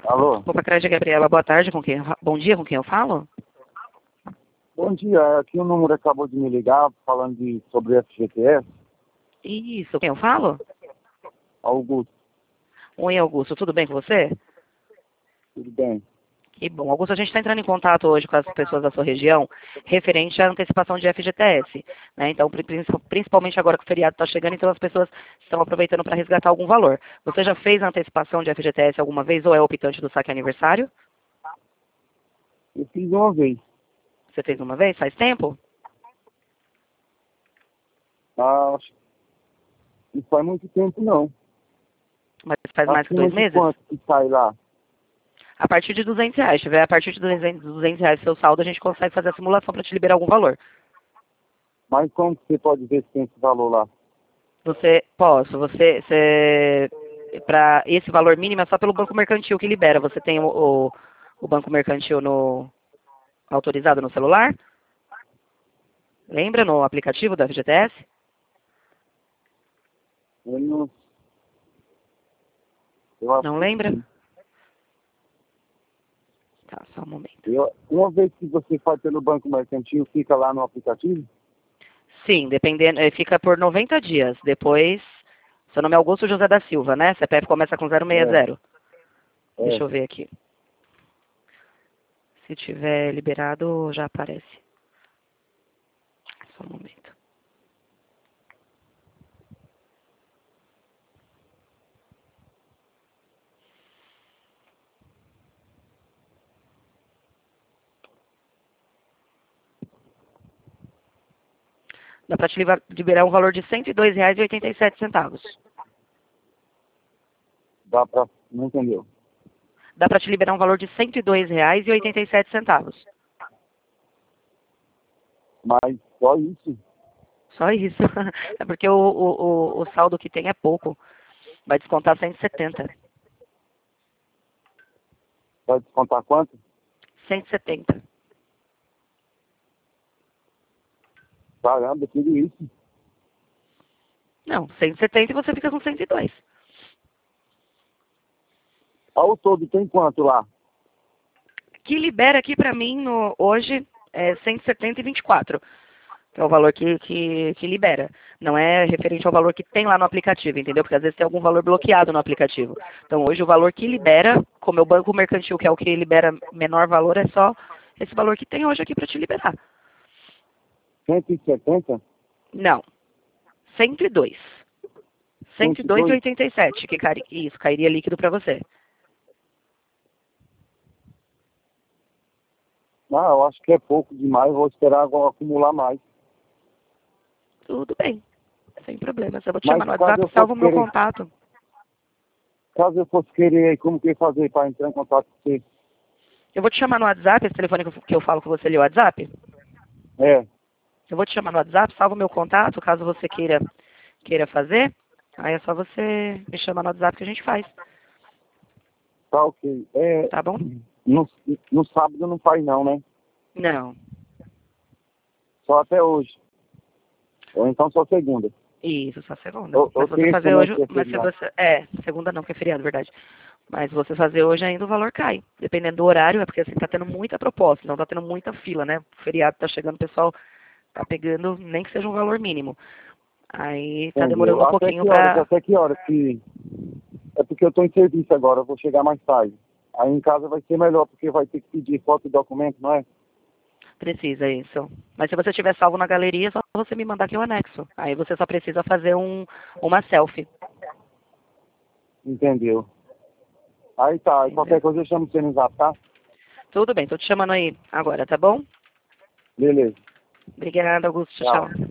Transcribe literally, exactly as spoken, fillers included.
Alô? Opa, Crédito Gabriela, boa tarde, com quem? Bom dia, com quem eu falo? Bom dia, aqui o número acabou de me ligar falando de, sobre F G T S. Isso, quem eu falo? Augusto, Oi, Augusto, tudo bem com você? tudo bem? Que bom. Augusto, a gente está entrando em contato hoje com as pessoas da sua região referente à antecipação de F G T S. Né? Então, pri- principalmente agora que o feriado está chegando, então as pessoas estão aproveitando para resgatar algum valor. Você já fez a antecipação de F G T S alguma vez ou é optante do saque aniversário? Eu fiz uma vez. Você fez uma vez? Faz tempo? Ah, acho que não faz muito tempo, não. Mas faz mais que Acima dois de meses? quanto que sai lá? A partir de duzentos reais. Se tiver a partir de duzentos duzentos reais seu saldo, a gente consegue fazer a simulação para te liberar algum valor. Mas como que você pode ver se tem esse valor lá? Você, posso, você, você para esse valor mínimo é só pelo banco mercantil que libera. Você tem o, o, o banco mercantil no, autorizado no celular? Lembra no aplicativo da F G T S? Eu não... Eu acho Não que lembra? sim. Tá, só um momento. Eu, uma vez que você faz pelo banco mercantil, fica lá no aplicativo? Sim, dependendo, eh, fica por noventa dias. Depois, seu nome é Augusto José da Silva, né? C P F começa com zero seis É, zero. é. Deixa eu ver aqui. Se tiver liberado, já aparece. Só um momento. Dá para te liber- liberar um valor de cento e dois reais e oitenta e sete centavos. Dá pra... Não entendeu? Dá para te liberar um valor de cento e dois reais e oitenta e sete centavos. Mas só isso? Só isso. É porque o, o, o, o saldo que tem é pouco. Vai descontar cento e setenta. Vai descontar quanto? cento e setenta. Caramba, tudo isso. Não, cento e setenta e você fica com cento e dois. Ao todo tem quanto lá? Que libera aqui para mim no, hoje é cento e setenta e vinte e quatro. Que é o valor que, que, que libera. Não é referente ao valor que tem lá no aplicativo, entendeu? Porque às vezes tem algum valor bloqueado no aplicativo. Então hoje o valor que libera, como é o banco mercantil, que é o que libera menor valor, é só esse valor que tem hoje aqui para te liberar. cento e setenta? Não, cento e dois. cento e dois e oitenta e sete, que cai, isso, cairia líquido para você. Ah, eu acho que é pouco demais, vou esperar agora acumular mais. Tudo bem, sem problemas. Eu vou te Mas chamar no caso WhatsApp, eu salva fosse o meu querer, contato. caso eu fosse querer, como que eu ia fazer para entrar em contato com você? Eu vou te chamar no WhatsApp, esse telefone que eu, que eu falo com você ali, o WhatsApp. É, Eu vou te chamar no WhatsApp, salva o meu contato, caso você queira, queira fazer. Aí é só você me chamar no WhatsApp que a gente faz, tá ok. É, tá bom? no, no sábado não faz não, né? Não, Só até hoje. Ou então só segunda. isso, só segunda. Ou, ou Mas você terça fazer também, hoje, que é mas se feriado. você, é, segunda não, que é feriado, verdade. Mas você fazer hoje ainda o valor cai. Dependendo do horário, é porque assim, tá tendo muita proposta, não tá tendo muita fila, né? O feriado tá chegando, o pessoal tá pegando, nem que seja um valor mínimo. Aí tá demorando Entendeu? um Até pouquinho que horas? pra... Até que horas que... É porque eu tô em serviço agora, eu vou chegar mais tarde. Aí em casa vai ser melhor, porque vai ter que pedir foto e documento, não é? Precisa isso. Mas se você tiver salvo na galeria, é só você me mandar que eu anexo. Aí você só precisa fazer um, uma selfie. Entendeu? Aí tá, Entendeu? qualquer coisa eu chamo você no zap, tá? Tudo bem, tô te chamando aí agora, tá bom? Beleza. Obrigada, Augusto. Tchau, Tchau. tchau.